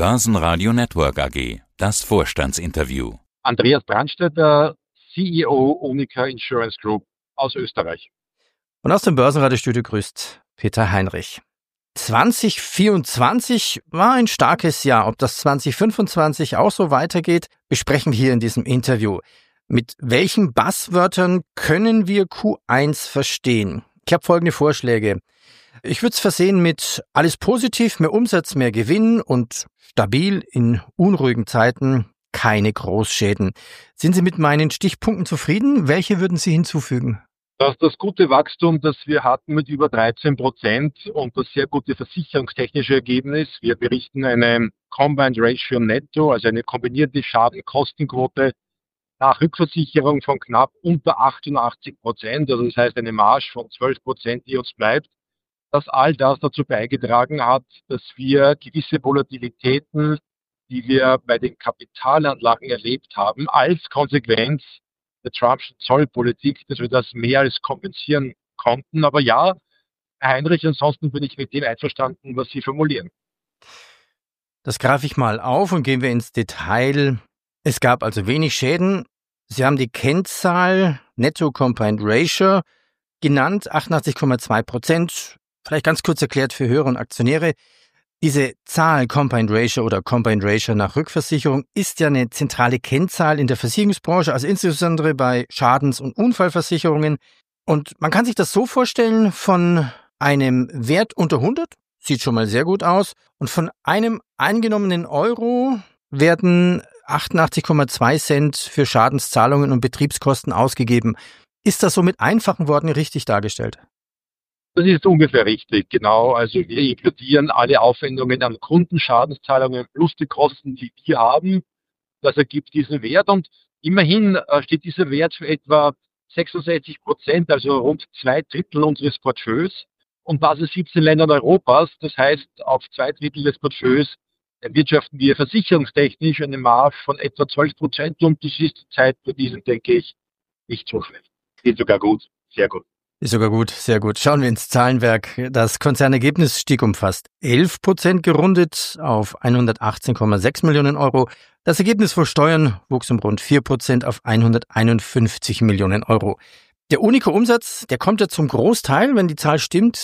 Börsenradio Network AG, das Vorstandsinterview. Andreas Brandstätter, CEO Unica Insurance Group aus Österreich. Und aus dem Börsenradiostudio grüßt Peter Heinrich. 2024 war ein starkes Jahr. Ob das 2025 auch so weitergeht, besprechen wir hier in diesem Interview. Mit welchen Buzzwörtern können wir Q1 verstehen? Ich habe folgende Vorschläge. Ich würde es versehen mit alles positiv, mehr Umsatz, mehr Gewinn und stabil in unruhigen Zeiten, keine Großschäden. Sind Sie mit meinen Stichpunkten zufrieden? Welche würden Sie hinzufügen? Das gute Wachstum, das wir hatten mit über 13% und das sehr gute versicherungstechnische Ergebnis. Wir berichten eine Combined Ratio netto, also eine kombinierte Schadenkostenquote nach Rückversicherung von knapp unter 88%. Also das heißt eine Marge von 12%, die uns bleibt. Dass all das dazu beigetragen hat, dass wir gewisse Volatilitäten, die wir bei den Kapitalanlagen erlebt haben, als Konsequenz der Trumpschen Zollpolitik, dass wir das mehr als kompensieren konnten. Aber ja, Herr Heinrich, ansonsten bin ich mit dem einverstanden, was Sie formulieren. Das greife ich mal auf und gehen wir ins Detail. Es gab also wenig Schäden. Sie haben die Kennzahl Netto Combined Ratio genannt, 88,2%. Vielleicht ganz kurz erklärt für Hörer und Aktionäre. Diese Zahl Combined Ratio oder Combined Ratio nach Rückversicherung ist ja eine zentrale Kennzahl in der Versicherungsbranche, also insbesondere bei Schadens- und Unfallversicherungen. Und man kann sich das so vorstellen, von einem Wert unter 100, sieht schon mal sehr gut aus, und von einem eingenommenen Euro werden 88,2 Cent für Schadenszahlungen und Betriebskosten ausgegeben. Ist das so mit einfachen Worten richtig dargestellt? Das ist ungefähr richtig, genau. Also wir inkludieren alle Aufwendungen an Kundenschadenszahlungen plus die Kosten, die wir haben. Das ergibt diesen Wert und immerhin steht dieser Wert für etwa 66%, also rund 2/3 unseres Portfolios und Basis 17 Ländern Europas. Das heißt, auf 2/3 des Portfolios erwirtschaften wir versicherungstechnisch eine Marge von etwa 12% und das ist zurzeit für diesen, denke ich, nicht so schlecht. Geht sogar gut, sehr gut. Ist sogar gut, sehr gut. Schauen wir ins Zahlenwerk. Das Konzernergebnis stieg um fast 11% gerundet auf 118,6 Millionen Euro. Das Ergebnis vor Steuern wuchs um rund 4% auf 151 Millionen Euro. Der Unica-Umsatz, der kommt ja zum Großteil, wenn die Zahl stimmt,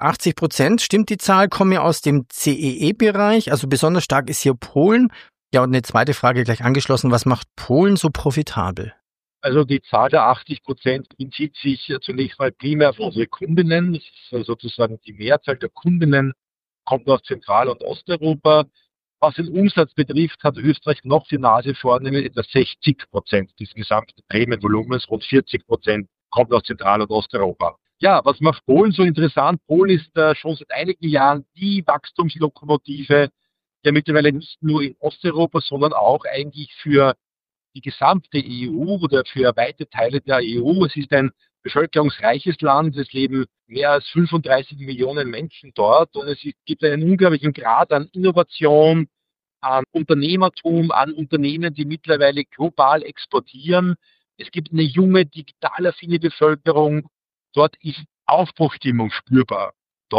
80%. Stimmt die Zahl, kommen ja aus dem CEE-Bereich, also besonders stark ist hier Polen. Ja, und eine zweite Frage gleich angeschlossen, was macht Polen so profitabel? Also die Zahl der 80% bezieht sich zunächst mal primär auf unsere Kundinnen. Das ist sozusagen die Mehrzahl der Kundinnen kommt aus Zentral- und Osteuropa. Was den Umsatz betrifft, hat Österreich noch die Nase vorne mit etwa 60% des gesamten Prämienvolumens. Rund 40% kommt aus Zentral- und Osteuropa. Ja, was macht Polen so interessant? Polen ist schon seit einigen Jahren die Wachstumslokomotive, ja mittlerweile nicht nur in Osteuropa, sondern auch eigentlich für die gesamte EU oder für weite Teile der EU. Es ist ein bevölkerungsreiches Land. Es leben mehr als 35 Millionen Menschen dort und es gibt einen unglaublichen Grad an Innovation, an Unternehmertum, an Unternehmen, die mittlerweile global exportieren. Es gibt eine junge, digital affine Bevölkerung. Dort ist Aufbruchstimmung spürbar.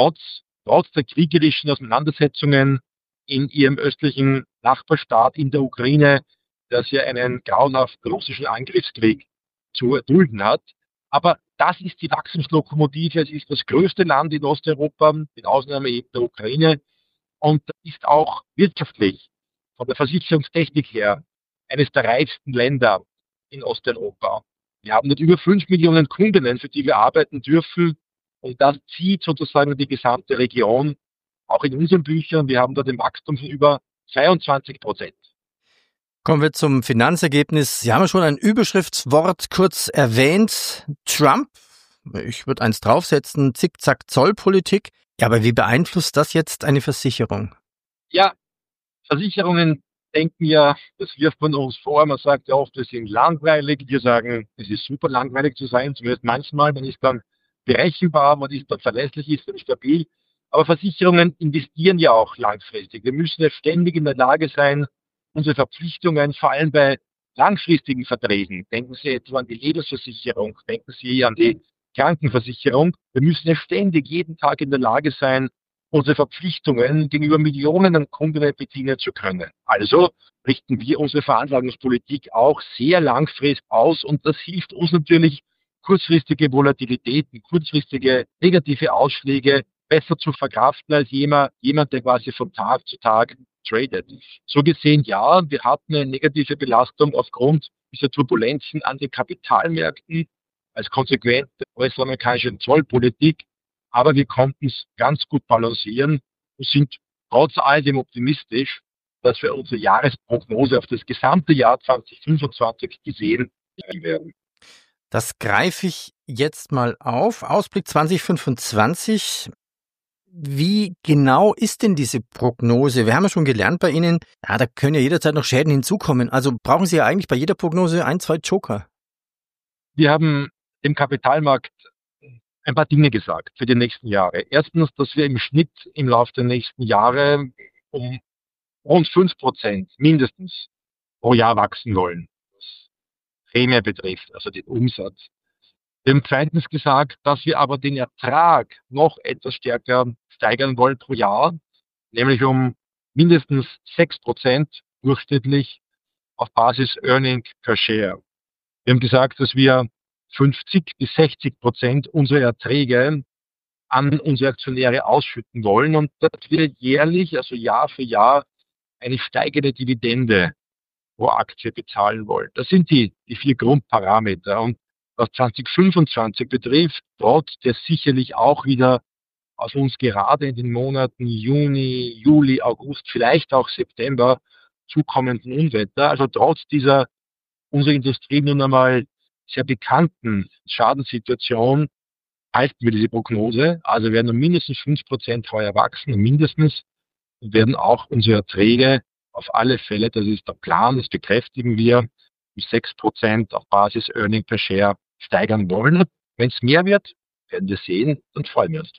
Trotz der kriegerischen Auseinandersetzungen in ihrem östlichen Nachbarstaat in der Ukraine, das ja einen grauenhaften russischen Angriffskrieg zu erdulden hat. Aber das ist die Wachstumslokomotive. Es ist das größte Land in Osteuropa, mit Ausnahme eben der Ukraine, und ist auch wirtschaftlich von der Versicherungstechnik her eines der reichsten Länder in Osteuropa. Wir haben dort über 5 Millionen Kundinnen, für die wir arbeiten dürfen, und das zieht sozusagen die gesamte Region, auch in unseren Büchern. Wir haben dort ein Wachstum von über 22%. Kommen wir zum Finanzergebnis. Sie haben ja schon ein Überschriftswort kurz erwähnt. Trump, ich würde eins draufsetzen, Zickzack-Zollpolitik. Ja, aber wie beeinflusst das jetzt eine Versicherung? Ja, Versicherungen denken ja, das wirft man uns vor, man sagt ja oft, wir sind langweilig. Wir sagen, es ist super langweilig zu sein, zumindest manchmal. Man ist dann berechenbar, man ist dann verlässlich, ist dann stabil. Aber Versicherungen investieren ja auch langfristig. Wir müssen ja ständig in der Lage sein, unsere Verpflichtungen, vor allem bei langfristigen Verträgen, denken Sie etwa an die Lebensversicherung, denken Sie an die Krankenversicherung. Wir müssen ja ständig, jeden Tag in der Lage sein, unsere Verpflichtungen gegenüber Millionen an Kunden bedienen zu können. Also richten wir unsere Veranlagungspolitik auch sehr langfristig aus und das hilft uns natürlich, kurzfristige Volatilitäten, kurzfristige negative Ausschläge besser zu verkraften als jemand, der quasi von Tag zu Tag tradet. So gesehen, ja, wir hatten eine negative Belastung aufgrund dieser Turbulenzen an den Kapitalmärkten als Konsequenz der US-amerikanischen Zollpolitik, aber wir konnten es ganz gut balancieren und sind trotz alledem optimistisch, dass wir unsere Jahresprognose auf das gesamte Jahr 2025 gesehen werden. Das greife ich jetzt mal auf. Ausblick 2025. Wie genau ist denn diese Prognose? Wir haben ja schon gelernt bei Ihnen, ja, da können ja jederzeit noch Schäden hinzukommen. Also brauchen Sie ja eigentlich bei jeder Prognose 1, 2 Joker. Wir haben dem Kapitalmarkt ein paar Dinge gesagt für die nächsten Jahre. Erstens, dass wir im Schnitt im Laufe der nächsten Jahre um rund 5% mindestens pro Jahr wachsen wollen, was Prämie betrifft, also den Umsatz. Wir haben zweitens gesagt, dass wir aber den Ertrag noch etwas stärker steigern wollen pro Jahr, nämlich um mindestens 6% durchschnittlich auf Basis Earning per Share. Wir haben gesagt, dass wir 50-60% unserer Erträge an unsere Aktionäre ausschütten wollen und dass wir jährlich, also Jahr für Jahr, eine steigende Dividende pro Aktie bezahlen wollen. Das sind die 4 Grundparameter. Und was 2025 betrifft, trotz der sicherlich auch wieder auf uns gerade in den Monaten Juni, Juli, August, vielleicht auch September zukommenden Unwetter, also trotz dieser unserer Industrie nun einmal sehr bekannten Schadenssituation, halten wir diese Prognose. Also werden um mindestens 5% heuer wachsen, mindestens, und werden auch unsere Erträge auf alle Fälle, das ist der Plan, das bekräftigen wir, um 6% auf Basis Earning per Share steigern wollen. Wenn es mehr wird, werden wir sehen, dann freuen wir uns.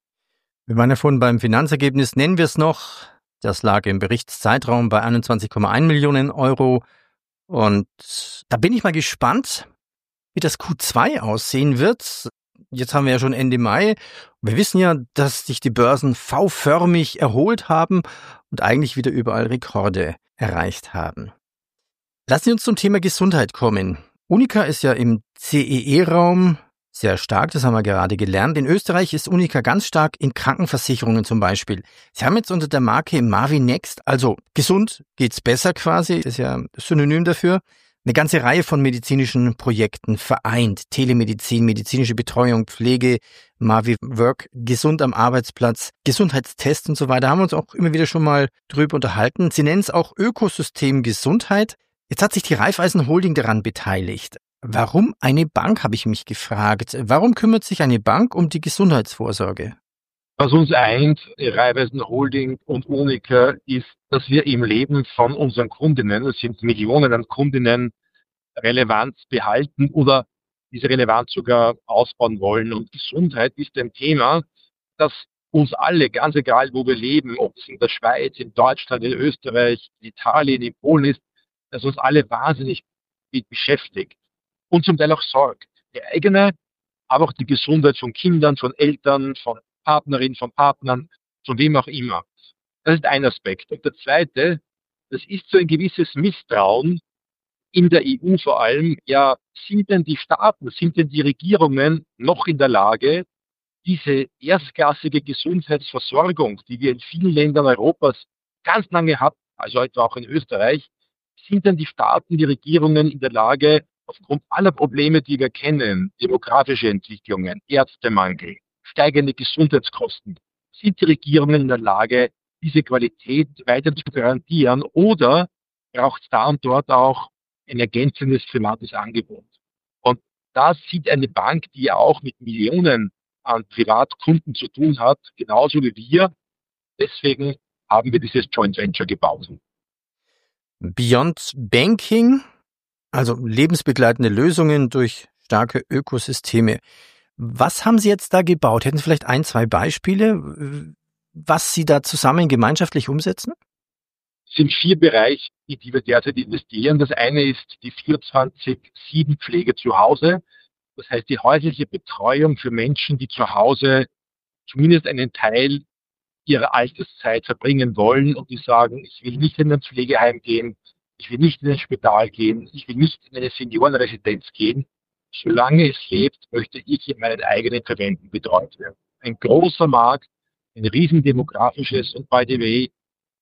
Wir waren ja vorhin beim Finanzergebnis, nennen wir es noch. Das lag im Berichtszeitraum bei 21,1 Millionen Euro. Und da bin ich mal gespannt, wie das Q2 aussehen wird. Jetzt haben wir ja schon Ende Mai. Wir wissen ja, dass sich die Börsen V-förmig erholt haben und eigentlich wieder überall Rekorde erreicht haben. Lassen Sie uns zum Thema Gesundheit kommen. Unica ist ja im CEE-Raum sehr stark, das haben wir gerade gelernt. In Österreich ist Unica ganz stark in Krankenversicherungen zum Beispiel. Sie haben jetzt unter der Marke Marvinext, also gesund geht's besser quasi, ist ja Synonym dafür, eine ganze Reihe von medizinischen Projekten vereint. Telemedizin, medizinische Betreuung, Pflege, MaviWork, gesund am Arbeitsplatz, Gesundheitstests und so weiter. Haben wir uns auch immer wieder schon mal drüber unterhalten. Sie nennen es auch Ökosystem Gesundheit. Jetzt hat sich die Raiffeisen Holding daran beteiligt. Warum eine Bank, habe ich mich gefragt. Warum kümmert sich eine Bank um die Gesundheitsvorsorge? Was uns eint, Raiffeisen Holding und Unica, ist, dass wir im Leben von unseren Kundinnen, es sind Millionen an Kundinnen, Relevanz behalten oder diese Relevanz sogar ausbauen wollen. Und Gesundheit ist ein Thema, das uns alle, ganz egal wo wir leben, ob es in der Schweiz, in Deutschland, in Österreich, in Italien, in Polen ist, das uns alle wahnsinnig beschäftigt und zum Teil auch sorgt. Die eigene, aber auch die Gesundheit von Kindern, von Eltern, von Partnerinnen, von Partnern, von wem auch immer. Das ist ein Aspekt. Und der zweite, das ist so ein gewisses Misstrauen in der EU vor allem. Ja, sind denn die Staaten, sind denn die Regierungen noch in der Lage, diese erstklassige Gesundheitsversorgung, die wir in vielen Ländern Europas ganz lange hatten, also etwa auch in Österreich, sind denn die Staaten, die Regierungen in der Lage, aufgrund aller Probleme, die wir kennen, demografische Entwicklungen, Ärztemangel, steigende Gesundheitskosten, sind die Regierungen in der Lage, diese Qualität weiter zu garantieren oder braucht es da und dort auch ein ergänzendes privates Angebot? Und da sieht eine Bank, die ja auch mit Millionen an Privatkunden zu tun hat, genauso wie wir. Deswegen haben wir dieses Joint Venture gebaut. Beyond Banking, also lebensbegleitende Lösungen durch starke Ökosysteme. Was haben Sie jetzt da gebaut? Hätten Sie vielleicht 1, 2 Beispiele, was Sie da zusammen gemeinschaftlich umsetzen? Es sind 4 Bereiche, in die wir derzeit investieren. Das eine ist die 24/7-Pflege zu Hause. Das heißt, die häusliche Betreuung für Menschen, die zu Hause zumindest einen Teil ihre Alterszeit verbringen wollen und die sagen, ich will nicht in ein Pflegeheim gehen, ich will nicht in ein Spital gehen, ich will nicht in eine Seniorenresidenz gehen. Solange es lebt, möchte ich in meinen eigenen Verbänden betreut werden. Ein großer Markt, ein riesendemografisches und by the way,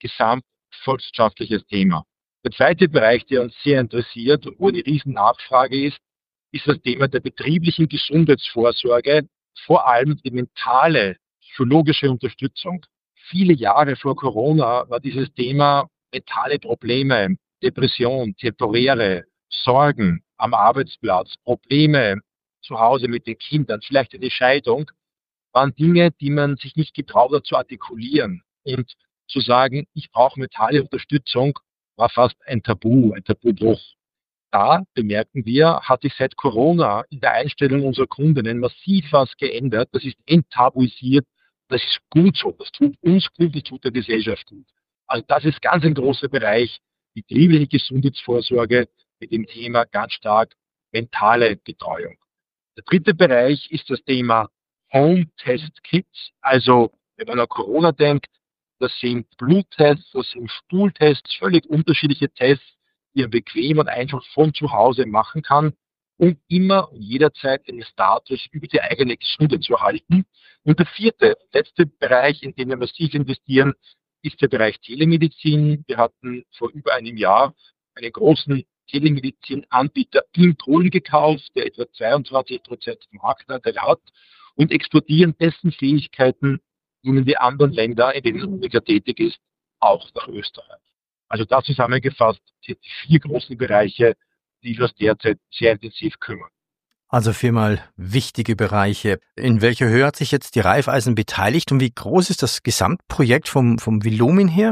gesamtvolkswirtschaftliches Thema. Der zweite Bereich, der uns sehr interessiert und wo die Riesennachfrage ist das Thema der betrieblichen Gesundheitsvorsorge, vor allem die mentale, psychologische Unterstützung. Viele Jahre vor Corona war dieses Thema mentale Probleme, Depression, temporäre Sorgen am Arbeitsplatz, Probleme zu Hause mit den Kindern, vielleicht eine Scheidung, waren Dinge, die man sich nicht getraut hat zu artikulieren. Und zu sagen, ich brauche mentale Unterstützung, war fast ein Tabubruch. Da, bemerken wir, hat sich seit Corona in der Einstellung unserer Kundinnen massiv was geändert. Das ist enttabuisiert. Das ist gut so. Das tut uns gut, das tut der Gesellschaft gut. Also das ist ganz ein großer Bereich, betriebliche Gesundheitsvorsorge mit dem Thema ganz stark mentale Betreuung. Der dritte Bereich ist das Thema Home-Test-Kits. Also, wenn man an Corona denkt, das sind Bluttests, das sind Stuhltests, völlig unterschiedliche Tests, die man bequem und einfach von zu Hause machen kann, um immer und jederzeit einen Status über die eigene Gesundheit zu erhalten. Und der vierte, letzte Bereich, in den wir massiv investieren, ist der Bereich Telemedizin. Wir hatten vor über einem Jahr einen großen Telemedizin-Anbieter in Polen gekauft, der etwa 22% Marktanteil hat und exportieren dessen Fähigkeiten nun in die anderen Länder, in denen Unica tätig ist, auch nach Österreich. Also da zusammengefasst sind die 4 großen Bereiche, die uns derzeit sehr intensiv kümmern. Also 4 wichtige Bereiche. In welcher Höhe hat sich jetzt die Raiffeisen beteiligt und wie groß ist das Gesamtprojekt vom Volumen her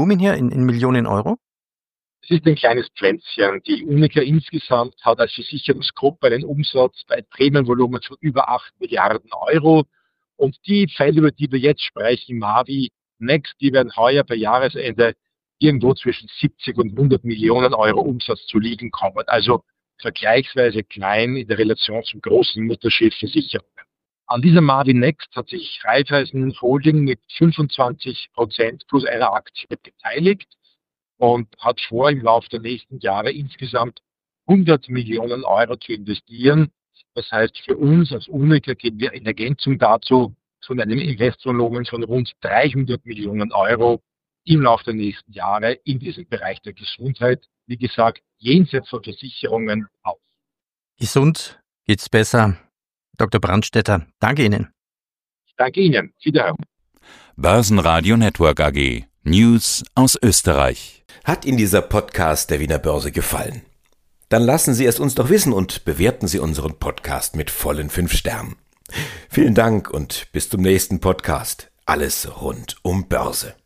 in Millionen Euro? Es ist ein kleines Pflänzchen. Die Unica insgesamt hat als Versicherungsgruppe einen Umsatz bei Prämienvolumen von über 8 Milliarden Euro. Und die Fälle, über die wir jetzt sprechen, Mavi, Next, die werden heuer bei Jahresende irgendwo zwischen 70 und 100 Millionen Euro Umsatz zu liegen kommen. Also vergleichsweise klein in der Relation zum großen Mutterschiff Versicherungen. An dieser Mavi Next hat sich Raiffeisen Holding mit 25% plus einer Aktie beteiligt und hat vor, im Laufe der nächsten Jahre insgesamt 100 Millionen Euro zu investieren. Das heißt, für uns als Unica gehen wir in Ergänzung dazu von einem Investorvolumen von rund 300 Millionen Euro im Laufe der nächsten Jahre in diesem Bereich der Gesundheit. Wie gesagt, jenseits von Versicherungen auch. Gesund geht's besser. Dr. Brandstätter, danke Ihnen. Ich danke Ihnen. Wiederhören. Börsenradio Network AG. News aus Österreich. Hat Ihnen dieser Podcast der Wiener Börse gefallen? Dann lassen Sie es uns doch wissen und bewerten Sie unseren Podcast mit vollen 5 Sternen. Vielen Dank und bis zum nächsten Podcast. Alles rund um Börse.